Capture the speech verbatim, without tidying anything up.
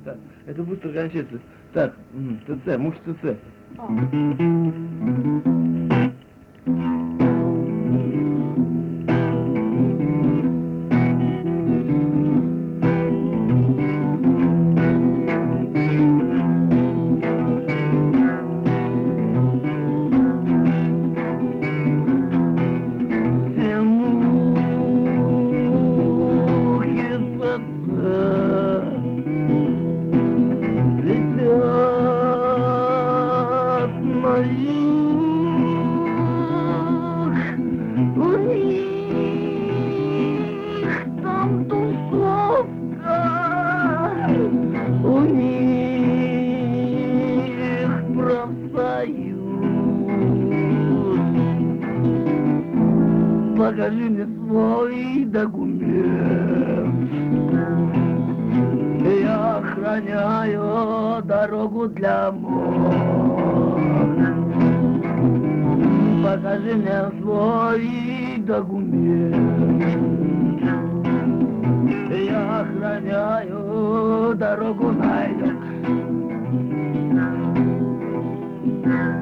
Так, это быстро кончается. Так, ТЦ, муж ТЦ. Покажи мне свой документ. Я охраняю дорогу для мор. Покажи мне свой документ. Я охраняю дорогу на юг.